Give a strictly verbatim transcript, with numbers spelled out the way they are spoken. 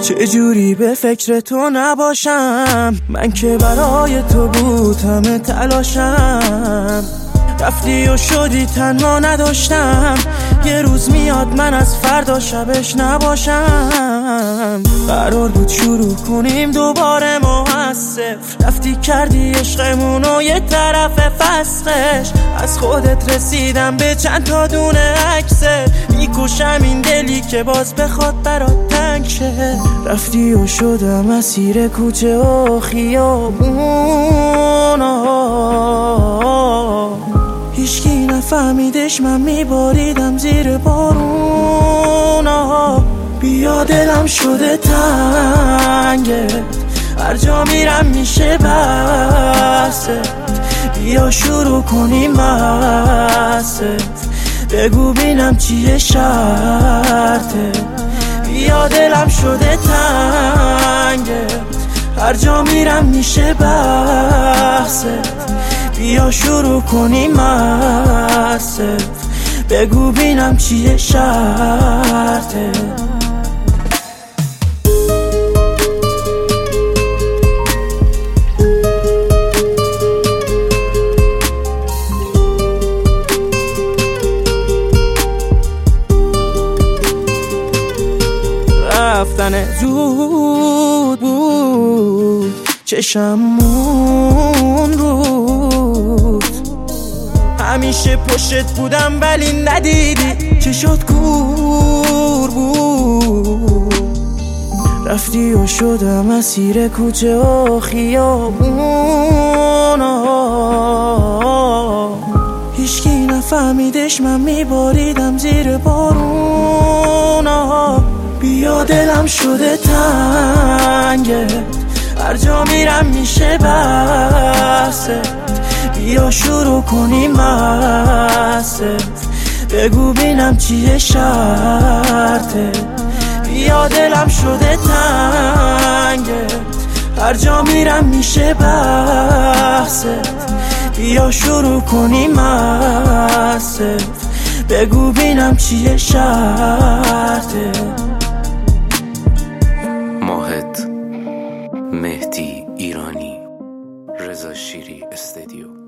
چجوری به فکر تو نباشم، من که برای تو بود همه تلاشم. رفتی و شدی تنها نداشتم، یه روز میاد من از فردا شبش نباشم. قرار بود شروع کنیم دوباره ما از صفر، رفتی کردی عشقمونو یه طرف فسخش. از خودت رسیدم به چند تا دونه عکست، میکشم این دلی که باز بخواد برات تنگ شه. رفتی و شدم اسیر کوچه و خیابونا، هیچکی نفهمیدش من میباریدم زیر بارونا. بیا دلم شده تنگت، هر جا میرم میشه بست. بیا شروع کنیم بست، بگو بینم چیه شرطه. بیا دلم شده تنگت، هر جا میرم میشه بست. بیا شروع کنیم بست، بگو بینم چیه شرطه. رفتن زود بود، چشمون رود، همیشه پشت بودم ولی ندیدی چه شد کور بود. رفتی و شدم اسیر کوچه و خیابونا، هیچکی نفهمیدش من میباریدم زیر بارونا. بیا دلم شده تنگت، هر جا میرم میشه بست. بیا شروع کنیم بست، بگو بینم چیه شرطه. بیا دلم شده تنگت، هر جا میرم میشه بست. بیا شروع کنیم بست، بگو بینم چیه شرطه. ماهد، مهدی ایرانی، رضا شیری استدیو.